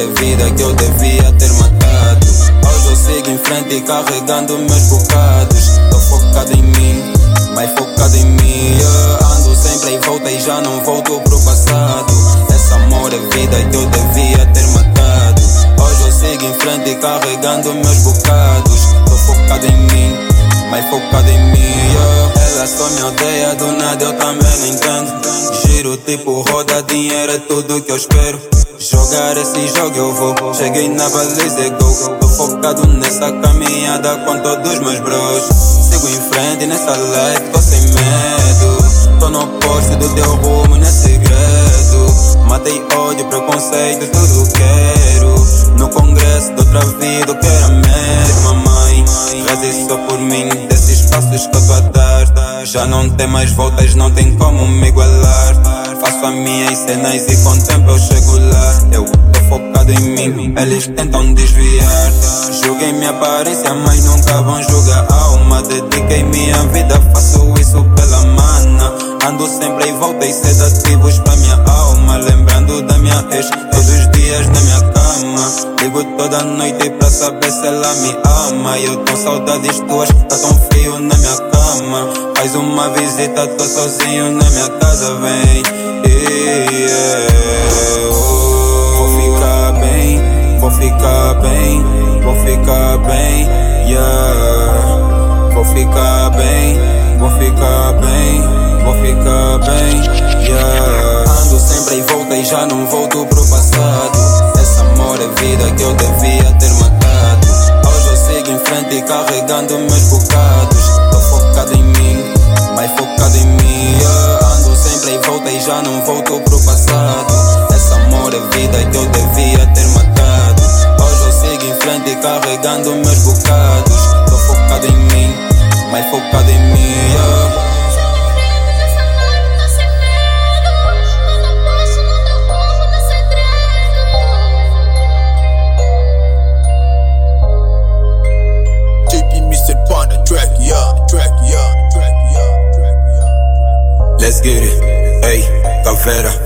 é vida que eu devia ter matado. Hoje eu sigo em frente carregando meus bocados. Tô focado em mim, mais focado em mim. Ando sempre em volta e já não volto pro passado. Esse amor é vida que eu devia ter matado. Hoje eu sigo em frente carregando meus bocados. Tô focado em mim, mais focado em mim. Ela só me odeia, do nada eu também não entendo. Giro tipo roda, dinheiro é tudo que eu espero. Jogar esse jogo eu vou, cheguei na baliza e go. Tô focado nessa caminhada com todos meus bros. Sigo em frente nessa life, tô sem medo. Tô no oposto do teu rumo, não é segredo. Matei ódio, preconceito, tudo quero. No congresso de outra vida eu quero a mesma mãe. Reze só por mim, desses passos que eu tô a dar. Já não tem mais voltas, não tem como me igualar. Faço as minhas cenas e com o tempo eu chego lá. Eu tô focado em mim, eles tentam desviar. Julguem minha aparência, mas nunca vão julgar a alma. Dediquei minha vida, faço isso pela mana. Ando sempre em volta e sedativos pra minha alma. Lembrando da minha ex, todos os dias na minha cama. Ligo toda noite pra saber se ela me ama. Eu tô saudades tuas, tá tão frio na minha cama. Faz uma visita, tô sozinho na minha casa, vem. Vou ficar bem, vou ficar bem, vou ficar bem, yeah. Vou ficar bem, vou ficar bem, vou ficar bem, yeah. Ando sempre em volta e já não volto pro passado. Esse amor é vida que eu devia ter matado. Hoje eu sigo em frente carregando meus bocados. Tô focado em mim, mais focado em mim, yeah. Ando sempre em volta e já não volto pro passado. Esse amor é vida que eu devia ter matado. Hoje eu sigo em frente carregando meus bocados. Tô focado em mim, mais focado em mim, yeah. Let's get it, hey, Caveira.